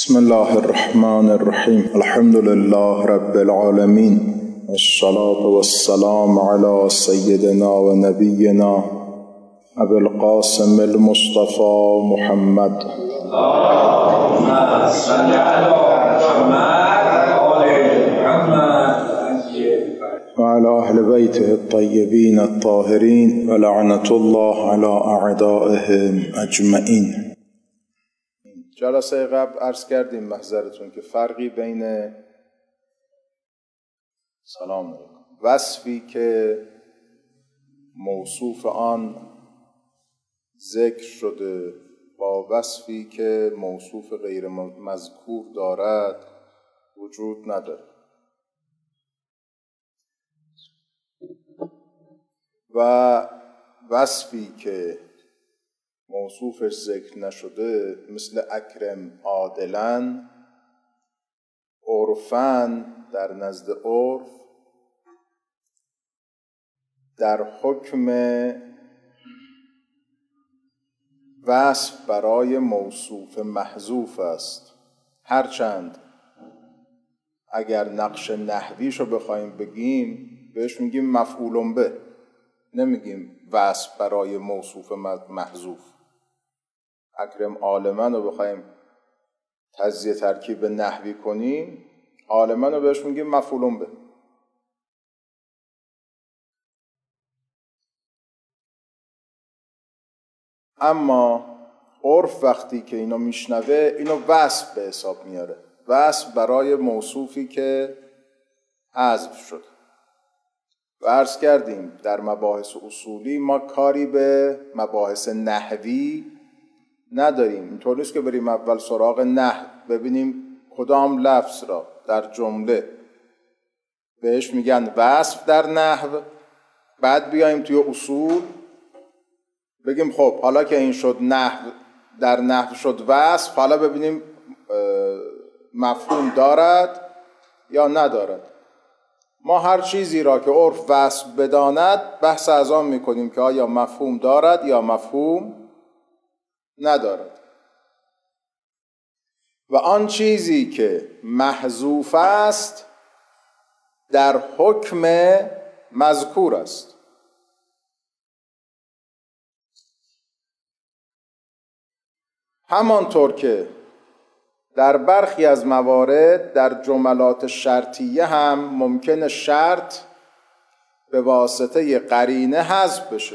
بسم الله الرحمن الرحیم. الحمد لله رب العالمین، والصلاة والسلام على سیدنا و نبینا ابی القاسم المصطفى محمد اللهم صل على محمد و علی اهل بیته الطیبین الطاهرین و لعنة الله علی اعدائهم اجمعین. جلسه قبل عرض کردیم محضرتون که فرقی بین وصفی که موصوف آن ذکر شده با وصفی که موصوف غیر مذکور دارد وجود ندارد و وصفی که موصوفش ذکر نشده مثل اکرم عادلاً، عرفاً در نزد عرف در حکم وصف برای موصوف محذوف است، هرچند اگر نقش نحویشو بخوایم بگیم بهش میگیم مفعول به، نمیگیم وصف برای موصوف محذوف. اکرم عالما رو بخوایم تجزیه ترکیب نحوی کنیم، عالما رو بهش میگیم مفعول به. اما عرف وقتی که اینو میشنوه اینو وصف به حساب میاره، وصف برای موصوفی که حذف شد. و عرض کردیم در مباحث اصولی ما کاری به مباحث نحوی نداریم. اینطور نیست که بریم اول سراغ نحو ببینیم کدام لفظ را در جمله بهش میگن وصف در نحو، بعد بیایم توی اصول بگیم خب حالا که این شد نحو، در نحو شد وصف، حالا ببینیم مفهوم دارد یا ندارد. ما هر چیزی را که عرف وصف بداند بحث از آن میکنیم که آیا مفهوم دارد یا مفهوم ندارد. و آن چیزی که محذوف است در حکم مذکور است. همانطور که در برخی از موارد در جملات شرطیه هم ممکنه شرط به واسطه قرینه حذف بشه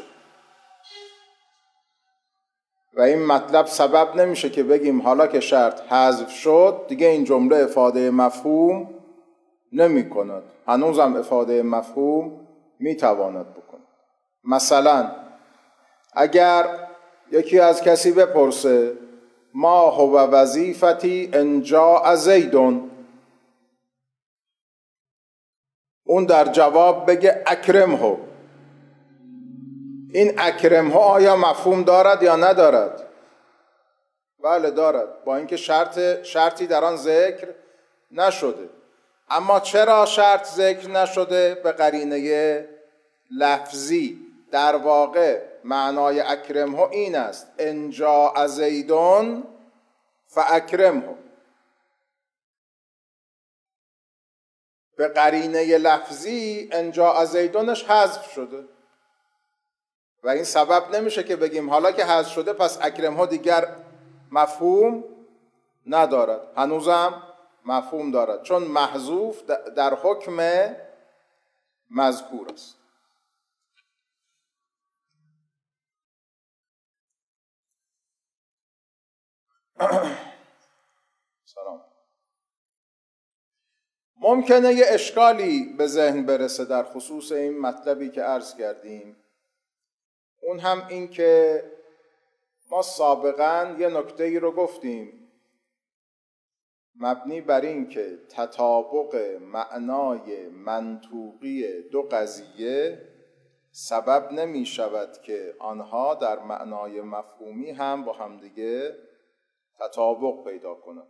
و این مطلب سبب نمیشه که بگیم حالا که شرط حذف شد دیگه این جمله افاده مفهوم نمی کند، هنوزم افاده مفهوم میتواند بکند. مثلا اگر یکی از کسی بپرسه ما هو وظیفتی ان جاء زیدون، اون در جواب بگه اکرمه، این اکرمه آیا مفهوم دارد یا ندارد؟ بله دارد، با اینکه شرطی در آن ذکر نشده. اما چرا شرط ذکر نشده؟ به قرینه لفظی. در واقع معنای اکرمه این است ان جاء زیدون فاکرمه. به قرینه لفظی ان جاء زیدونش حذف شده و این سبب نمیشه که بگیم حالا که حذف شده پس اکرمه دیگر مفهوم ندارد، هنوزم مفهوم دارد، چون محذوف در حکم مذکور است. سلام. ممکنه یه اشکالی به ذهن برسه در خصوص این مطلبی که عرض کردیم. اون هم این که ما سابقاً یه نکته‌ای رو گفتیم مبنی بر این که تطابق معنای منطوقی دو قضیه سبب نمی شود که آنها در معنای مفهومی هم با همدیگه تطابق پیدا کنند.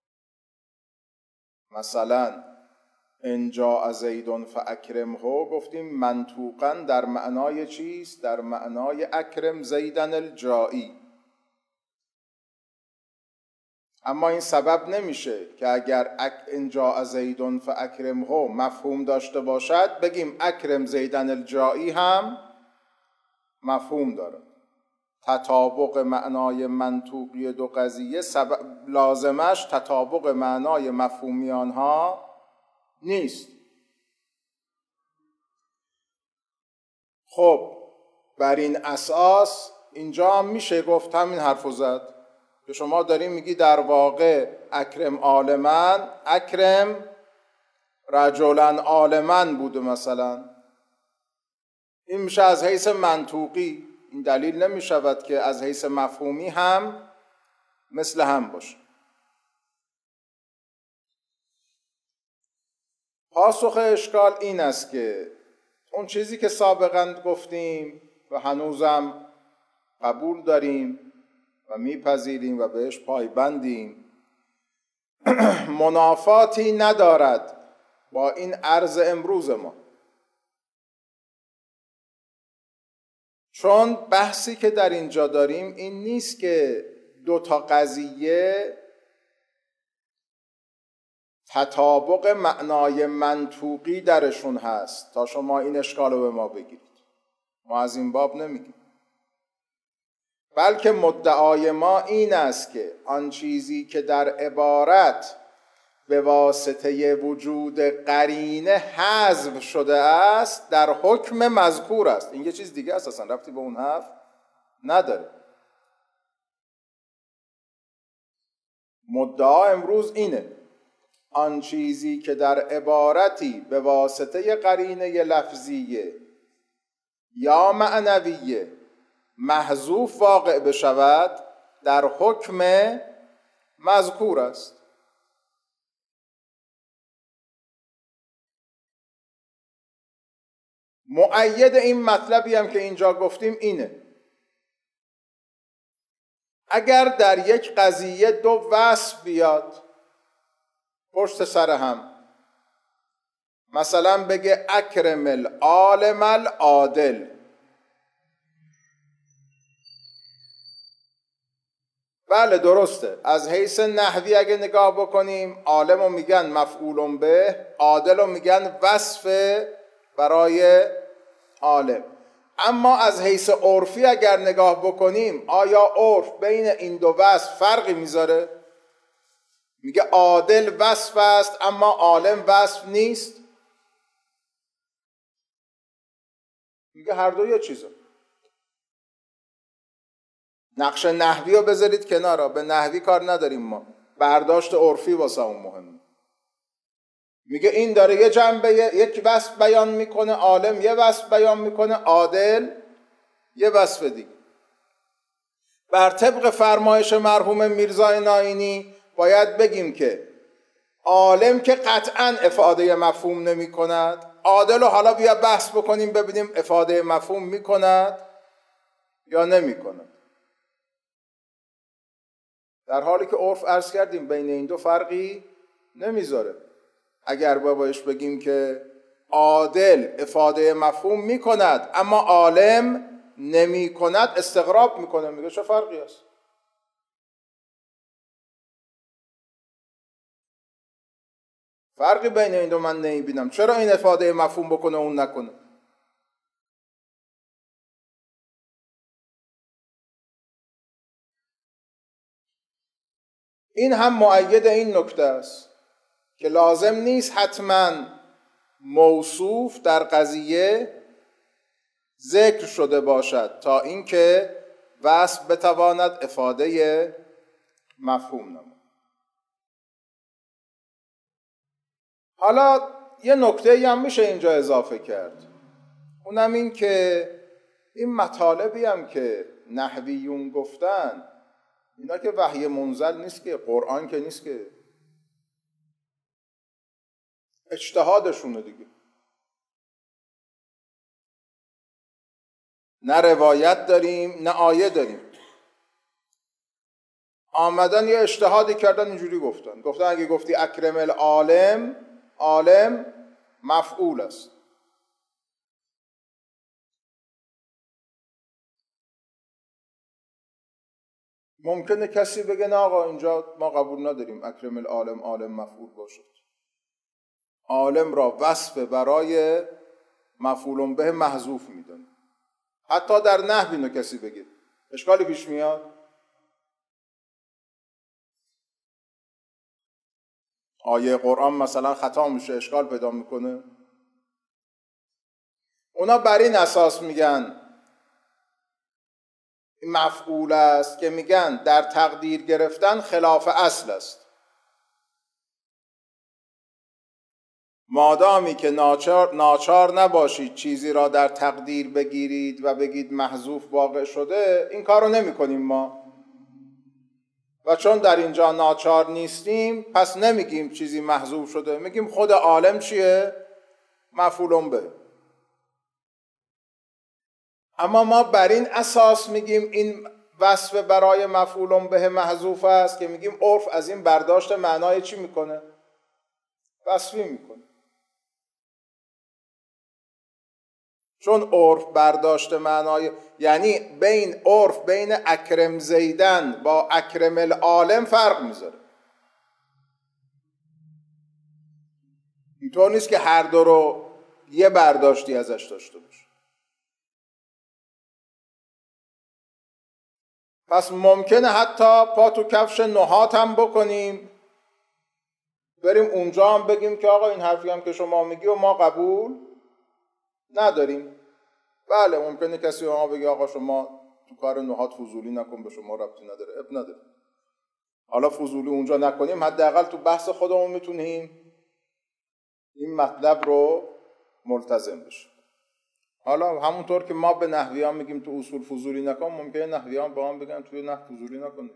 مثلا ان جاء زیدون فاکرمه گفتیم منطوقاً در معنای چیست؟ در معنای اکرم زیدن الجائی. اما این سبب نمیشه که اگر ان جاء زید فاکرمه مفهوم داشته باشد بگیم اکرم زیدن الجائی هم مفهوم داره. تطابق معنای منطوقی دو قضیه لازمش تطابق معنای مفهومی آنها نیست. خب بر این اساس اینجا هم میشه گفت همین حرفو زد که شما داریم میگی در واقع اکرم عالمن، اکرم رجلن عالمن بوده مثلا. این میشه از حیث منطوقی، این دلیل نمیشود که از حیث مفهومی هم مثل هم باشه. پاسخ اشکال این است که اون چیزی که سابقا گفتیم و هنوزم قبول داریم و میپذیریم و بهش پایبندیم منافاتی ندارد با این عرض امروز ما، چون بحثی که در اینجا داریم این نیست که دو تا قضیه تطابق معنای منطوقی درشون هست تا شما این اشکال رو به ما بگیرید. ما از این باب نمیگیم، بلکه مدعای ما این است که آن چیزی که در عبارت به واسطه وجود قرینه حذف شده است در حکم مذکور است. این یه چیز دیگه است، اصلا ربطی به اون حرف نداره. مدعا امروز اینه آن چیزی که در عبارتی به واسطه قرینه لفظیه یا معنویه محذوف واقع بشود در حکم مذکور است. مؤید این مطلبی هم که اینجا گفتیم اینه اگر در یک قضیه دو وصف بیاد پشت سر هم، مثلا بگه اکرم العالم العادل، بله درسته، از حیث نحوی اگه نگاه بکنیم عالم رو میگن مفعول به، عادل رو میگن وصف برای عالم. اما از حیث عرفی اگر نگاه بکنیم آیا عرف بین این دو وصف فرقی میذاره؟ میگه عادل وصف است اما عالم وصف نیست؟ میگه هر دو یه چیزه. نقش نحوی رو بذارید کنار، به نحوی کار نداریم ما، برداشت عرفی واسه اون مهمه. میگه این داره یه جنبه یک وصف بیان میکنه، عالم یه وصف بیان میکنه، عادل یه وصف دیگه. بر طبق فرمایش مرحوم میرزا ناینی باید بگیم که عالم که قطعاً افاده مفهوم نمی کند، عادل رو حالا بیا بحث بکنیم ببینیم افاده مفهوم می کند یا نمی کند، در حالی که عرف عرض کردیم بین این دو فرقی نمیذاره. اگر بایش بگیم که عادل افاده مفهوم می کند اما عالم نمی کند استغراب میکنه، میگه چه فرقی است؟ فرقی بین این دو من نمیبینم، چرا این افاده مفهوم بکنه اون نکنه؟ این هم مؤید این نکته است که لازم نیست حتما موصوف در قضیه ذکر شده باشد تا اینکه وصف بتواند افاده مفهوم نماید. حالا یه نکته‌ای هم میشه اینجا اضافه کرد، اونم این که این مطالبی هم که نحویون گفتن اینا که وحی منزل نیست، که قرآن که نیست، که اجتهادشونه دیگه. نه روایت داریم نه آیه داریم، آمدن یه اجتهادی کردن اینجوری گفتن اگه گفتی اکرم العالم، عالم مفعول است. ممکنه کسی بگه نه آقا اینجا ما قبول نداریم اکرم العالم عالم مفعول باشد. عالم را وصف برای مفعول به محذوف میدونه. حتی در نحو اینو کسی بگه اشکالی پیش میاد؟ آیه قرآن مثلا خطا میشه اشکال پیدا میکنه؟ اونا بر این اساس میگن مفعول است که میگن در تقدیر گرفتن خلاف اصل است. مادامی که ناچار نباشید چیزی را در تقدیر بگیرید و بگید محذوف واقع شده، این کار رو نمی کنیم ما. و چون در اینجا ناچار نیستیم پس نمیگیم چیزی محذوف شده، میگیم خود عالم چیه؟ مفعول به. اما ما بر این اساس میگیم این وصف برای مفعول به محذوف است که میگیم عرف از این برداشت معنای چی میکنه؟ وصفی میکنه. چون عرف برداشت معنای، یعنی بین عرف بین اکرم زیدن با اکرم العالم فرق میذاره. اینطور نیست که هر دو رو یه برداشتی ازش داشته باشه. پس ممکنه حتی پا تو کفش نحات هم بکنیم، بریم اونجا هم بگیم که آقا این حرفی هم که شما میگی و ما قبول نداریم. بله ممکنه کسی به ما بگه آقا شما تو کار نحات فضولی نکن، به شما ربطی نداره، اب نداره. حالا فضولی اونجا نکنیم، حداقل تو بحث خودمون میتونیم این مطلب رو ملتزم بشیم. حالا همونطور که ما به نحویان میگیم تو اصول فضولی نکن، ممکنه نحویان با هم بگن توی نحو فضولی نکن.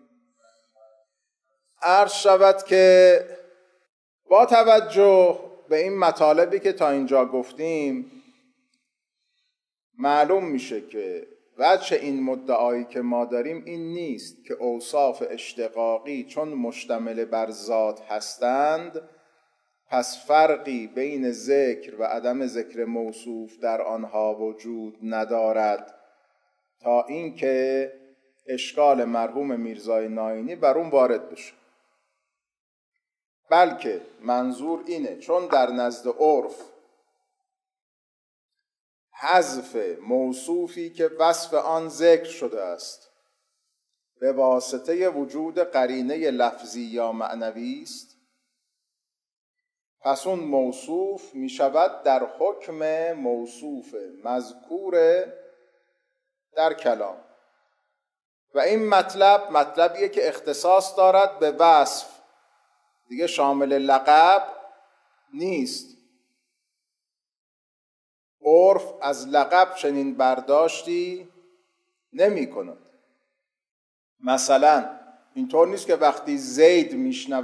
عرض شود که با توجه به این مطالبی که تا اینجا گفتیم معلوم میشه که وجه این مدعایی که ما داریم این نیست که اوصاف اشتقاقی چون مشتمل بر ذات هستند پس فرقی بین ذکر و عدم ذکر موصوف در آنها وجود ندارد، تا اینکه اشکال مرحوم میرزای ناینی بر اون وارد بشه. بلکه منظور اینه چون در نزد عرف حذف موصوفی که وصف آن ذکر شده است به واسطه وجود قرینه لفظی یا معنوی است، پس اون موصوف می شود در حکم موصوف مذکور در کلام. و این مطلبیه که اختصاص دارد به وصف، دیگه شامل لقب نیست. عرف از لقب چنین برداشتی نمی کند. مثلا اینطور نیست که وقتی زید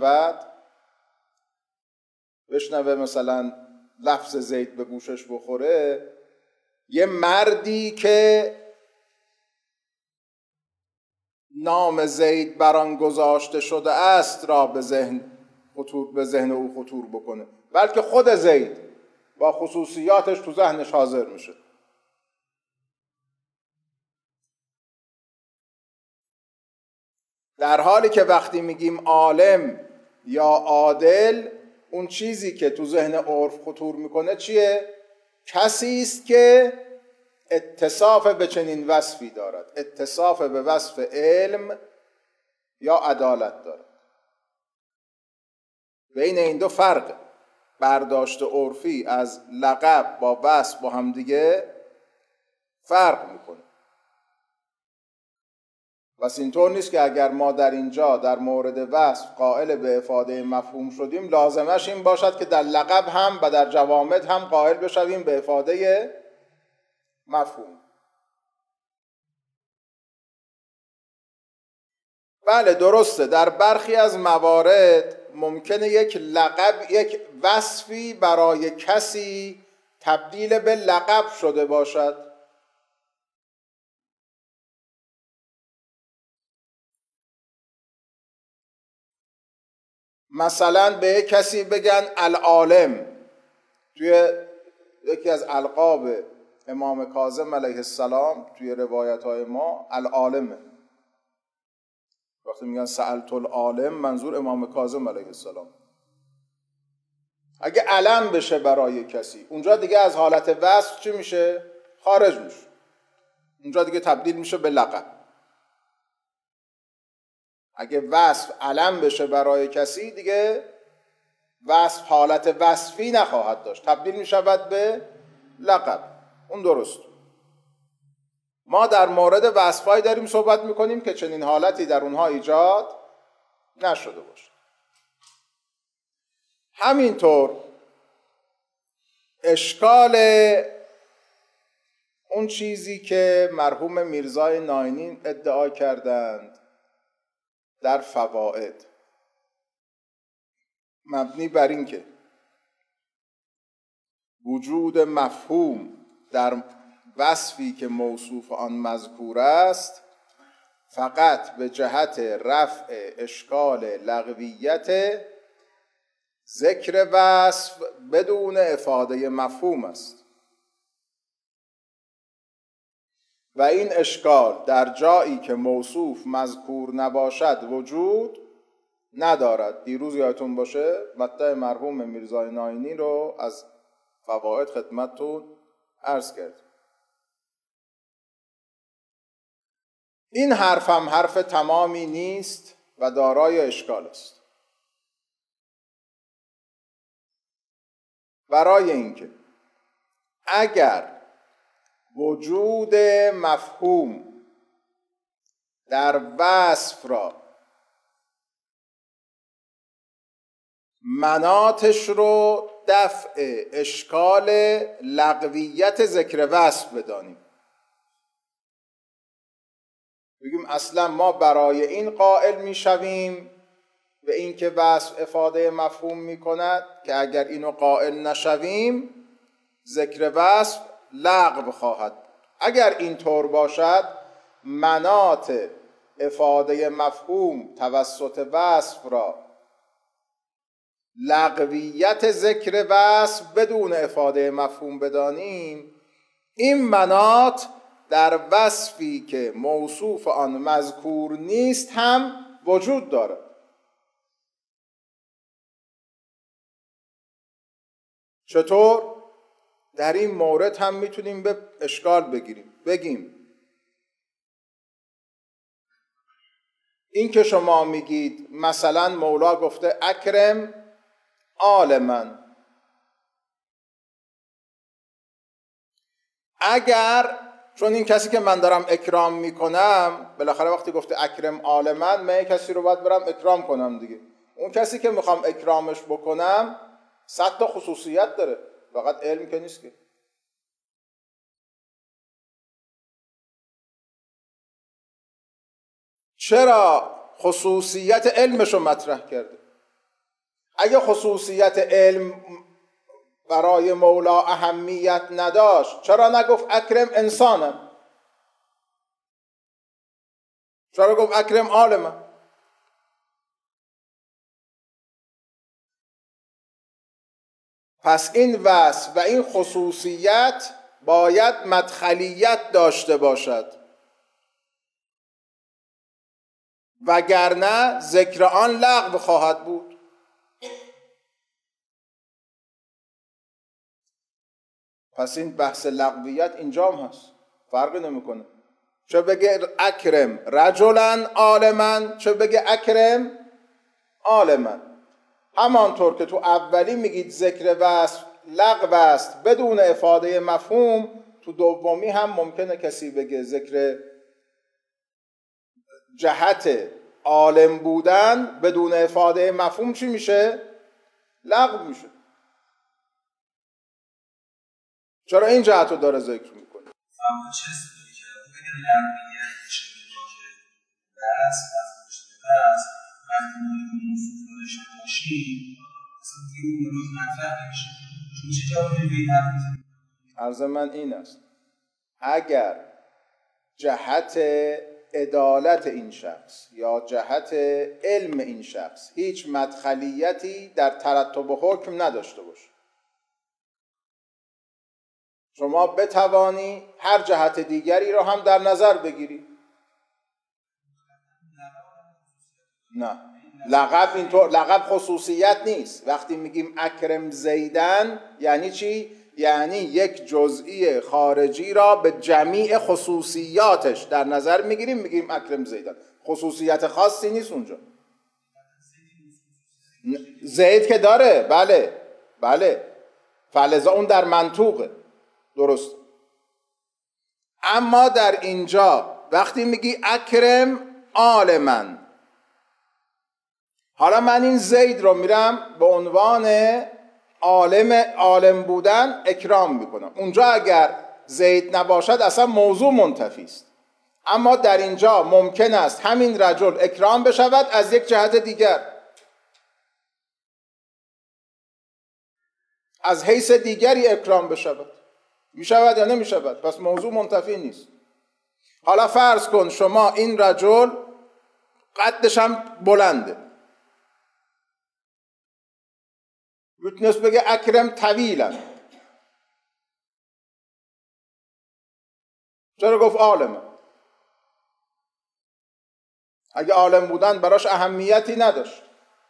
بشنوه مثلا لفظ زید به گوشش بخوره، یه مردی که نام زید بر آن گذاشته شده است را به ذهن او خطور بکنه، بلکه خود زید با خصوصیاتش تو ذهنش حاضر میشه. در حالی که وقتی میگیم عالم یا عادل، اون چیزی که تو ذهن عرف خطور میکنه چیه؟ کسی است که اتصاف به چنین وصفی دارد، اتصاف به وصف علم یا عدالت دارد. بین این دو فرق برداشت عرفی از لقب با وصف با هم دیگه فرق میکنه. پس اینطور نیست که اگر ما در اینجا در مورد وصف قائل به افاده مفهوم شدیم لازمش این باشد که در لقب هم و در جوامد هم قائل بشویم به افاده مفهوم. بله درسته، در برخی از موارد ممکنه یک وصفی برای کسی تبدیل به لقب شده باشد. مثلا به کسی بگن العالم، توی یکی از القاب امام کاظم علیه السلام توی روایت های ما العالمه. وقتی میگن سألت العالم منظور امام کاظم علیه السلام. اگه علم بشه برای کسی، اونجا دیگه از حالت وصف چی میشه؟ خارج میشه. اونجا دیگه تبدیل میشه به لقب. اگه وصف علم بشه برای کسی، دیگه وصف حالت وصفی نخواهد داشت، تبدیل میشود به لقب. اون درست. ما در مورد وصفایی داریم صحبت میکنیم که چنین حالتی در اونها ایجاد نشده باشه. همینطور اشکال اون چیزی که مرحوم میرزای ناینی ادعا کردند در فواید، مبنی بر این که وجود مفهوم در وصفی که موصوف آن مذکور است فقط به جهت رفع اشکال لغویت ذکر وصف بدون افاده مفهوم است و این اشکال در جایی که موصوف مذکور نباشد وجود ندارد. دیروز یادتون باشه مطلع مرحوم میرزای ناینی رو از فواید خدمتتون عرض کردیم. این حرف هم حرف تمامی نیست و دارای اشکال است. برای اینکه اگر وجود مفهوم در وصف را مناطش رو دفع اشکال لغویت ذکر وصف بدانیم، بگیم اصلا ما برای این قائل میشویم به این که وصف افاده مفهوم میکند که اگر اینو قائل نشویم ذکر وصف لغو خواهد. اگر این طور باشد مناط افاده مفهوم توسط وصف را لغویت ذکر وصف بدون افاده مفهوم بدانیم، این مناط در وصفی که موصوف آن مذکور نیست هم وجود دارد. چطور؟ در این مورد هم میتونیم به اشکال بگیم این که شما میگید مثلا مولا گفته اکرم آل من، اگر چون این کسی که من دارم اکرام میکنم بالاخره وقتی گفته اکرم آل من کسی رو باید برم اکرام کنم دیگه. اون کسی که میخوام اکرامش بکنم 100 تا خصوصیت داره، فقط علم که نیست که. چرا خصوصیت علمش رو مطرح کرده؟ اگه خصوصیت علم برای مولا اهمیت نداشت چرا نگفت اکرم انسانم؟ چرا گفت اکرم عالمم؟ پس این وصف و این خصوصیت باید مدخلیت داشته باشد، وگرنه ذکر آن لغو خواهد بود. پس این بحث لغویت اینجام هست، فرقی نمیکنه چه بگه اکرم رجلا عالما چه بگه اکرم عالما. همانطور که تو اولی میگید ذکر وصف لغو است بدون افاده مفهوم، تو دومی هم ممکنه کسی بگه ذکر جهت عالم بودن بدون افاده مفهوم چی میشه؟ لغو میشه. چرا این جهت رو داره ذکر میکنه؟ چه استفاده کرده؟ اگر لغویت بشه بس وقتی ما این موضوع داشته باشیم اصلا دیگه اون روز مطرح نمیشه. چون چه جوابی به این حرف میزنیم؟ عرض من این است اگر جهت عدالت این شخص یا جهت علم این شخص هیچ مدخلیتی در ترتب حکم نداشته باشه، شما بتوانی هر جهت دیگری را هم در نظر بگیری. نه، لقب اینطور، لقب خصوصیت نیست. وقتی میگیم اکرم زیدن یعنی چی؟ یعنی یک جزئی خارجی را به جمیع خصوصیاتش در نظر میگیریم، میگیم اکرم زیدن. خصوصیت خاصی نیست اونجا. زید که داره، بله بله، فلذا اون در منطوقه، درست. اما در اینجا وقتی میگی اکرم آل من، حالا من این زید رو میرم به عنوان عالم بودن اکرام میکنم. اونجا اگر زید نباشد اصلا موضوع منتفی است. اما در اینجا ممکن است همین رجل اکرام بشود از یک جهت دیگر، از حیث دیگری اکرام بشود. میشود یا نمیشود؟ پس موضوع منتفی نیست. حالا فرض کن شما این رجل قدش هم بلنده، میتونست بگه اکرم طویلا، چرا گفت عالم؟ اگه عالم بودن براش اهمیتی نداشت.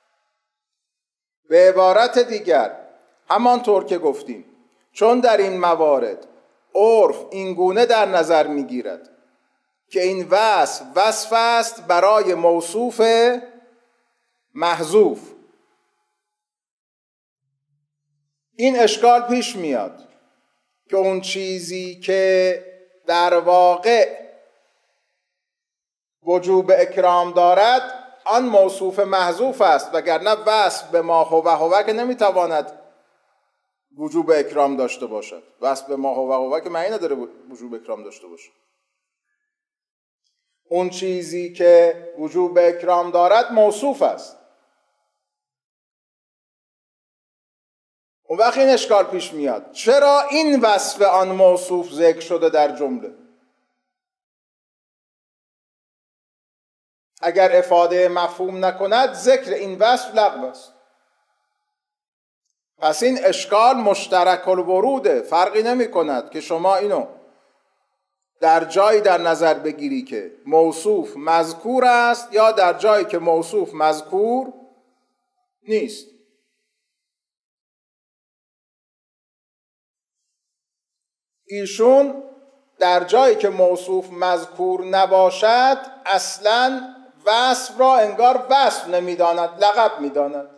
به عبارت دیگر همانطور که گفتیم، چون در این موارد عرف این گونه در نظر میگیرد که این وصف است برای موصوف محذوف، این اشکال پیش میاد که اون چیزی که در واقع وجوب اکرام دارد آن موصوف محذوف است، وگرنه وصف به ما هو که نمیتواند وجوب اکرام داشته باشد. وصف به ما هو که معنی نداره وجوب اکرام داشته باشه. اون چیزی که وجوب اکرام دارد موصوف است. اون وقت این اشکال پیش میاد، چرا این وصف آن موصوف ذکر شده در جمله؟ اگر افاده مفهوم نکند ذکر این وصف لغو است. پس این اشکال مشترک الوروده، فرقی نمی کند که شما اینو در جایی در نظر بگیری که موصوف مذکور است یا در جایی که موصوف مذکور نیست. ایشون در جایی که موصوف مذکور نباشد اصلاً وصف را انگار وصف نمیداند، لقب میداند.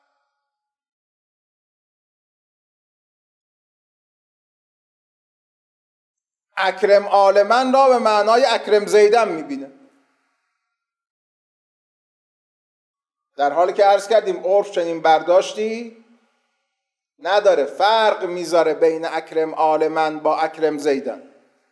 اکرم آل من را به معنای اکرم زیدن میبینه، در حالی که عرض کردیم عرف چنین برداشتی نداره، فرق میذاره بین اکرم آل من با اکرم زیدن.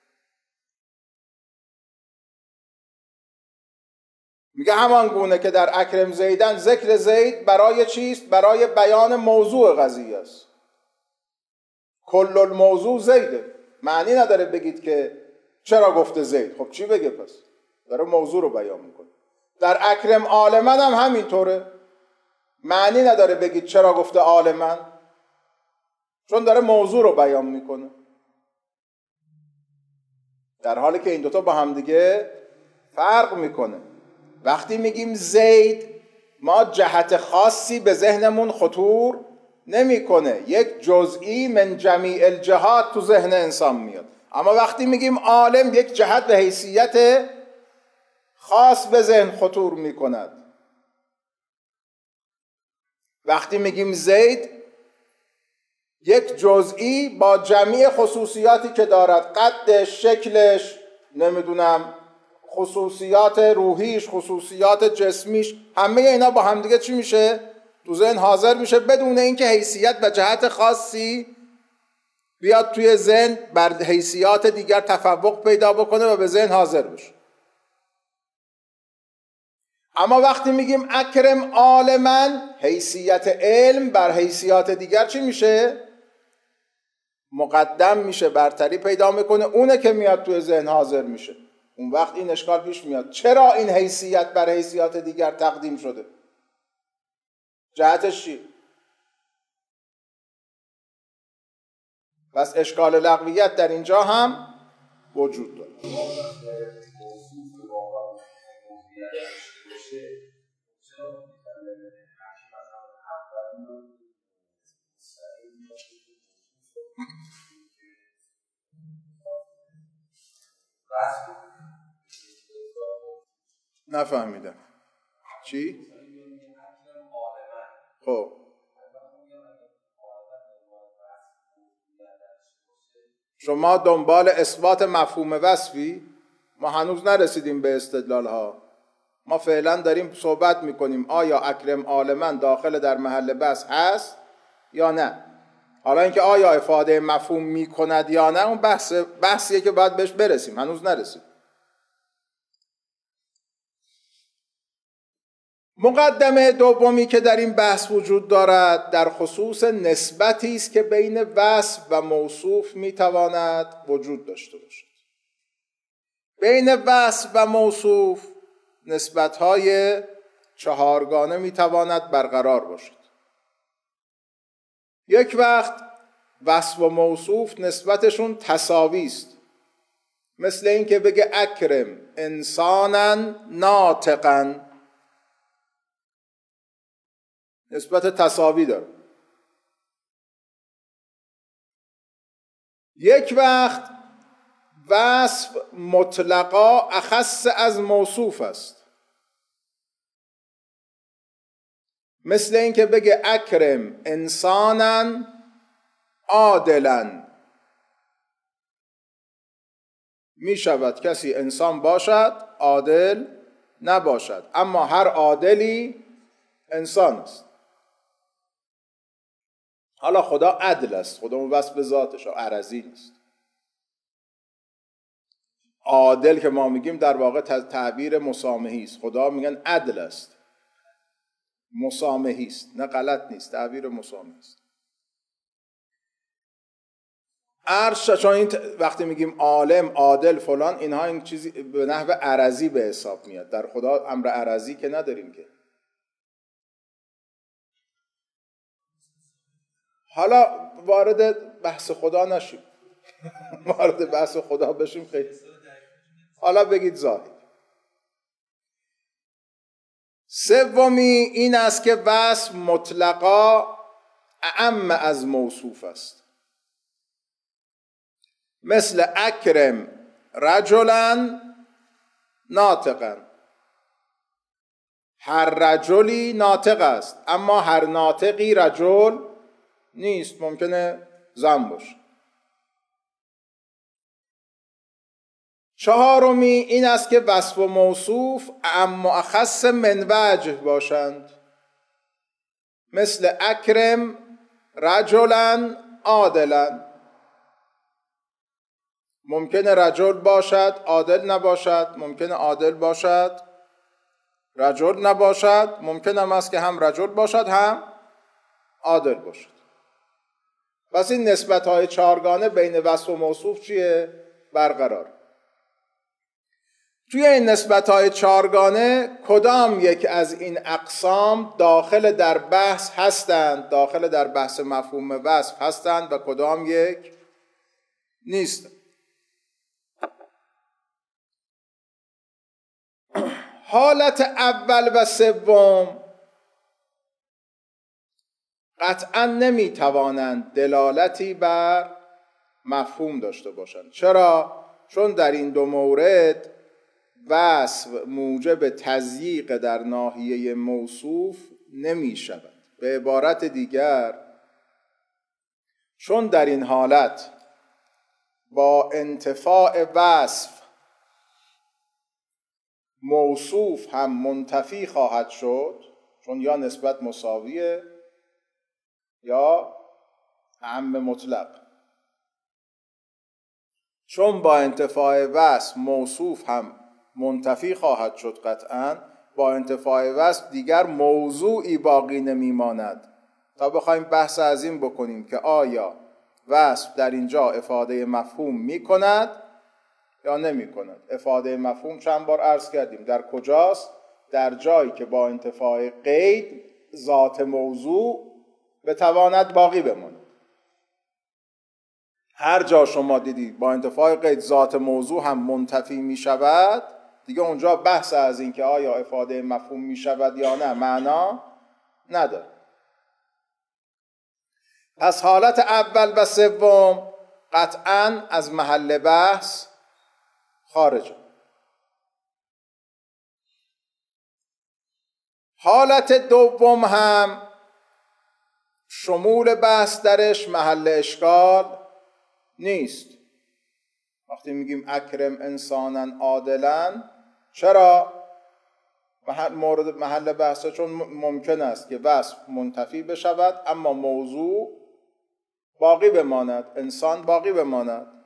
میگه همان گونه که در اکرم زیدن ذکر زید برای چیست؟ برای بیان موضوع قضیه است. کل الموضوع زیده، معنی نداره بگید که چرا گفته زید. خب چی بگه؟ پس داره موضوع رو بیان میکنه. در اکرم آل من هم همینطوره، معنی نداره بگید چرا گفته آل من، چون داره موضوع رو بیان میکنه. در حالی که این دوتا با هم دیگه فرق میکنه. وقتی میگیم زید ما جهت خاصی به ذهنمون خطور نمیکنه، یک جزئی من جمیع الجهات تو ذهن انسان میاد. اما وقتی میگیم عالم یک جهت به حیثیت خاص به ذهن خطور میکند. وقتی میگیم زید یک جزئی با جمیع خصوصیاتی که دارد، قدش، شکلش، نمیدونم خصوصیات روحیش، خصوصیات جسمیش، همه اینا با هم دیگه چی میشه؟ تو ذهن حاضر میشه بدون اینکه حیثیت و جهت خاصی بیاد توی ذهن بر حیثیات دیگر تفوق پیدا بکنه و به ذهن حاضر بشه. اما وقتی میگیم اکرم آل من، حیثیت علم بر حیثیات دیگر چی میشه؟ مقدم میشه، برتری پیدا میکنه، اونه که میاد توی ذهن حاضر میشه. اون وقت این اشکال پیش میاد، چرا این حیثیت بر حیثیات دیگر تقدیم شده؟ جهتش چی؟ پس اشکال لغویت در اینجا هم وجود داره. نفهمیدم چی؟ خب شما دنبال اثبات مفهوم وصفی؟ ما هنوز نرسیدیم به استدلال ها. ما فعلا داریم صحبت میکنیم آیا اکرم عالما داخل در محل بحث هست یا نه. حالا اینکه آیا افاده مفهوم میکند یا نه اون بحثیه که باید بهش برسیم، هنوز نرسیم. مقدمه دومی که در این بحث وجود دارد در خصوص نسبتی است که بین وصف و موصوف میتواند وجود داشته باشد. بین وصف و موصوف نسبت‌های چهارگانه میتواند برقرار باشد. یک وقت وصف و موصوف نسبتشون تساوی است، مثل این که بگه اکرم انسانا ناطقا، نسبت تساوی داره. یک وقت وصف مطلقا اخص از موصوف است، مثل این که بگه اکرم انسانا عادلا. می شود کسی انسان باشد عادل نباشد، اما هر عادلی انسان است. حالا خدا عدل است، خدا اون وصف به ذاتش عرضی نیست. عادل که ما میگیم در واقع تعبیر مسامحی است، خدا میگن عدل است، مسامحی است، نه غلط نیست، تعبیر مسامحی است. عرش چون این وقتی میگیم عالم عادل فلان، اینها این چیزی به نحو عرضی به حساب میاد. در خدا امر عرضی که نداریم که. حالا وارد بحث خدا نشیم، وارد بحث خدا بشیم خیلی. حالا بگید ظاهر. سومی این است که وصف مطلقا اعم از موصوف است، مثل اکرم رجلا ناطقا. هر رجلی ناطق است، اما هر ناطقی رجل نیست، ممکنه زن باشه. چهارمی این است که وصف و موصوف اعم و اخص من وجه باشند، مثل اکرم رجلا عادلا. ممکنه رجل باشد عادل نباشد، ممکنه عادل باشد رجل نباشد، ممکنه هم است که هم رجل باشد هم عادل باشد. پس این نسبت‌های چهارگانه بین وصف و موصوف چیه؟ برقرار. توی این نسبت‌های چهارگانه کدام یک از این اقسام داخل در بحث هستند، داخل در بحث مفهوم وصف هستند و کدام یک نیست؟ حالت اول و سوم قطعا نمیتوانند دلالتی بر مفهوم داشته باشند. چرا؟ چون در این دو مورد وصف موجب تضییق در ناحیه موصوف نمی شود. به عبارت دیگر، چون در این حالت با انتفاع وصف موصوف هم منتفی خواهد شد، چون یا نسبت مساویه یا اعم مطلق. چون با انتفاع وصف موصوف هم منتفی خواهد شد، قطعاً با انتفاع وصف دیگر موضوعی باقی نمیماند تا بخوایم بحث از این بکنیم که آیا وصف در اینجا افاده مفهوم میکند یا نمی کند. افاده مفهوم چند بار عرض کردیم در کجاست؟ در جایی که با انتفاع قید ذات موضوع بتواند باقی بماند. هر جا شما دیدید با انتفاع قید ذات موضوع هم منتفی می شود، دیگه اونجا بحث از این که آیا افاده مفهوم می شود یا نه معنا نداره. پس حالت اول و سوم قطعاً از محل بحث خارجه. حالت دوم هم شمول بحث درش محل اشکال نیست. وقتی میگیم اکرم انسانا عادلا، چرا؟ محل بحثه چون ممکن است که وصف منتفی بشود اما موضوع باقی بماند، انسان باقی بماند.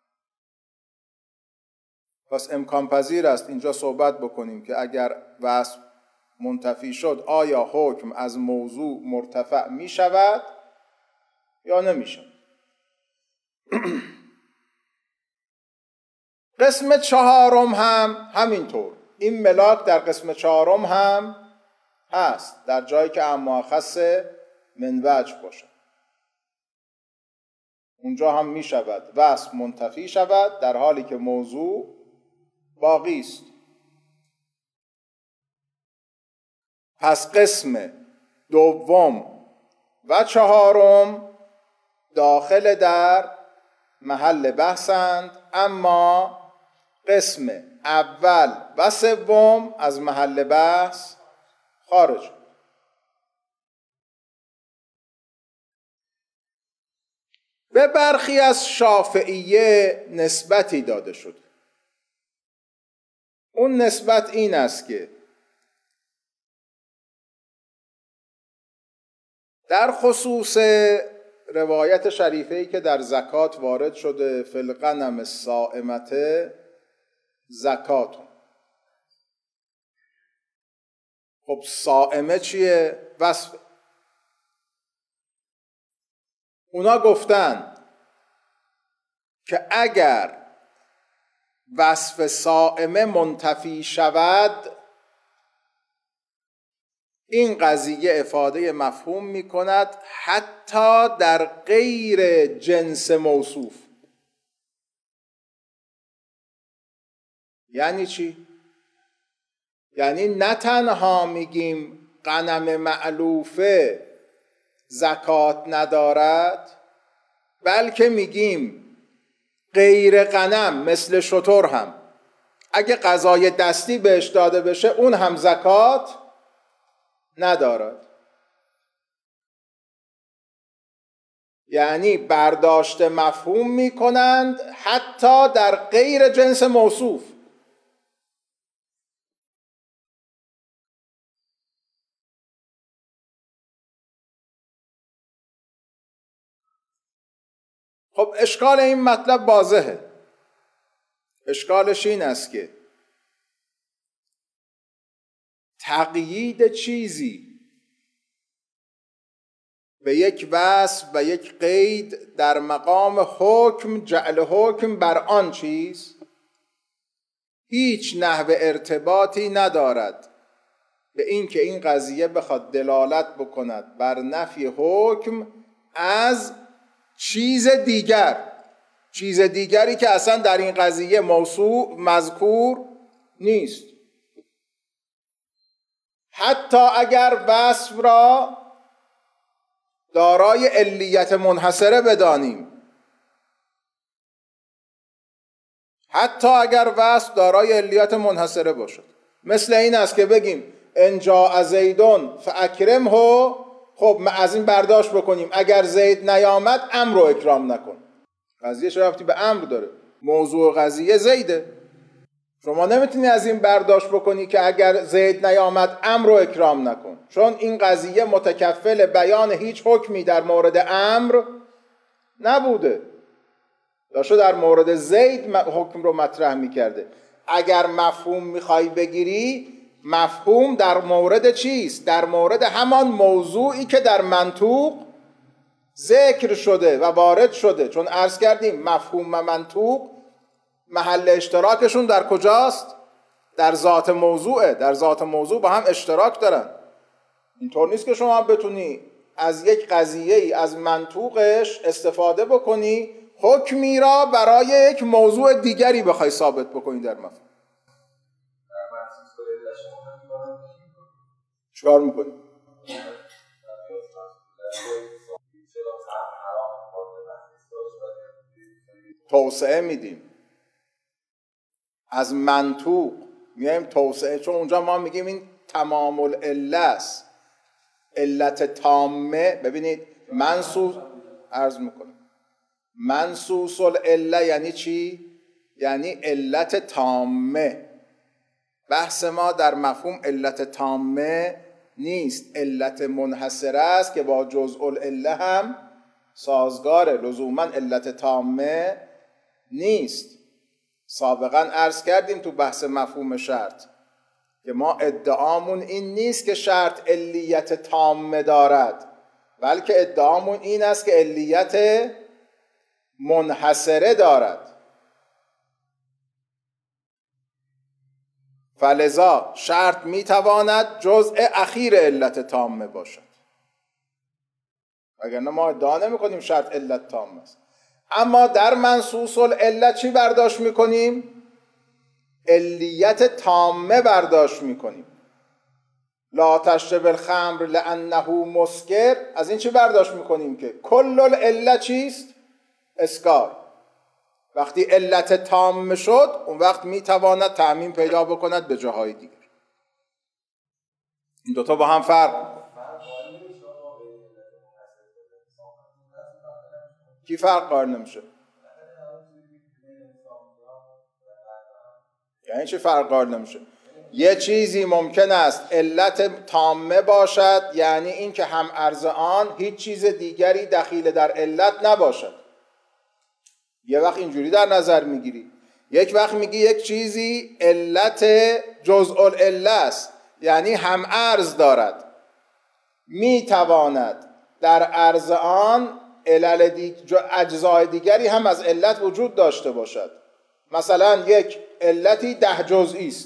پس امکان پذیر است اینجا صحبت بکنیم که اگر وصف منتفی شد آیا حکم از موضوع مرتفع می شود یا نمی شود. قسم چهارم هم همینطور. این ملاک در قسم چهارم هم هست، در جایی که اما خاص من وجه باشه. اونجا هم می شود وصف منتفی شود در حالی که موضوع باقی است. پس قسم دوم و چهارم داخل در محل بحثند، اما قسم اول و سوم از محل بحث خارج. به برخی از شافعیه نسبتی داده شد. اون نسبت این است که در خصوص روایت شریفه‌ای که در زکات وارد شده فی الغنم الصائمة زکات. خب صائمه چیه؟ وصف. اونا گفتن که اگر وصف صائمه منتفی شود این قضیه افاده مفهوم می کند حتی در غیر جنس موصوف. یعنی چی؟ یعنی نه تنها میگیم غنم معلوفه زکات ندارد، بلکه میگیم غیر غنم مثل شتر هم اگه غذای دستی بهش داده بشه اون هم زکات ندارد. یعنی برداشت مفهوم میکنند حتی در غیر جنس موصوف. خب اشکال این مطلب واضحه. اشکالش این است که تقیید چیزی به یک وصف و یک قید در مقام حکم، جعل حکم بر آن چیز هیچ نحو ارتباطی ندارد به این که این قضیه بخواد دلالت بکند بر نفی حکم از چیز دیگر، چیز دیگری که اصلا در این قضیه موضوع مذکور نیست. حتی اگر وصف را دارای علیت منحصره بدانیم، حتی اگر وصف دارای علیت منحصره باشد، مثل این است که بگیم ان جاء زیدون فاکرمه. خب ما از این برداشت بکنیم اگر زید نیامد امر رو اکرام نکن. قضیه چه ربطی به امر داره؟ موضوع قضیه زیده. شما نمیتونی از این برداشت بکنی که اگر زید نیامد امر رو اکرام نکن، چون این قضیه متکفل بیان هیچ حکمی در مورد امر نبوده، داشته در مورد زید حکم رو مطرح میکرده. اگر مفهوم میخوای بگیری، مفهوم در مورد چیست؟ در مورد همان موضوعی که در منطوق ذکر شده و وارد شده. چون عرض کردیم مفهوم و منطوق محل اشتراکشون در کجاست؟ در ذات موضوعه. در ذات موضوع با هم اشتراک دارن. اینطور نیست که شما بتونی از یک قضیه‌ای از منطوقش استفاده بکنی حکمی را برای یک موضوع دیگری بخوای ثابت بکنی در مفهوم. چیکار میکنی؟ توسعه میدیم، از منطوق میایم توسعه، چون اونجا ما میگیم این تمام العله است، علت تامه. ببینید منصوص عرض میکنم، منصوص العله یعنی چی؟ یعنی علت تامه. بحث ما در مفهوم علت تامه نیست، علت منحصره است که با جزء العله هم سازگاره، لزوما علت تامه نیست. سابقا عرض کردیم تو بحث مفهوم شرط که ما ادعامون این نیست که شرط علیت تامه دارد، بلکه ادعامون این است که علیت منحصره دارد. فلذا شرط میتواند جزء اخیر علت تامه باشد، وگرنه ما ادعا نمی‌کنیم شرط علت تامه است. اما در منصوص العله چی برداشت میکنیم؟ علیت تامه برداشت میکنیم. لا تشرب الخمر لانه مسکر، از این چی برداشت میکنیم که کل العله چیست؟ اسکار. وقتی علت تام شد اون وقت میتواند تعمیم پیدا بکند به جاهای دیگر. این دوتا با هم فرق. کی فرق قائل نمیشه؟ یعنی چی فرق قائل نمیشه؟ یه چیزی ممکن است علت تامه باشد، یعنی این که هم عرض آن هیچ چیز دیگری دخیل در علت نباشد. یه وقت اینجوری در نظر میگیری، یک وقت میگی یک چیزی علت جزء العله است، یعنی هم عرض دارد، میتواند در عرض آن علل اجزای دیگری هم از علت وجود داشته باشد. مثلا یک علتی 10 جزئی است،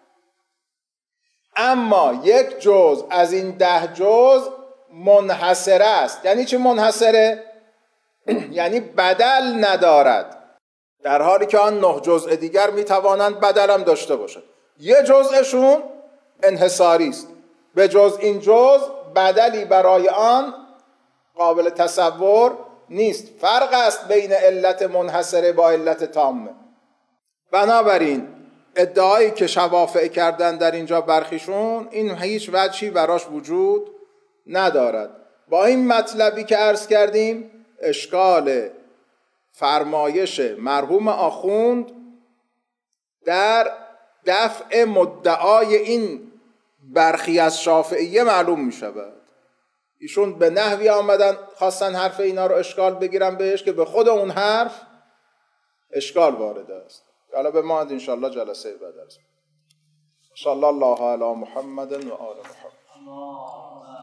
اما یک جزء از این 10 جزء منحصره است. یعنی چه منحصره؟ یعنی بدل ندارد، در حالی که آن 9 جزء دیگر میتوانند بدل هم داشته باشند. یه جزءشون انحصاری است، به جز این جزء بدلی برای آن قابل تصور نیست. فرق است بین علت منحصره با علت تامه. بنابراین ادعایی که شوافع کردن در اینجا برخیشون، این هیچ وجهی براش وجود ندارد. با این مطلبی که عرض کردیم، اشکال فرمایش مرحوم آخوند در دفع مدعای این برخی از شافعیه معلوم می شود. ایشون به نحوی آمدن خواستن حرف اینا رو اشکال بگیرن بهش که به خود اون حرف اشکال وارد است. حالا به ما انشاءالله جلسه بعد است. صلی الله علی محمد و آل محمد.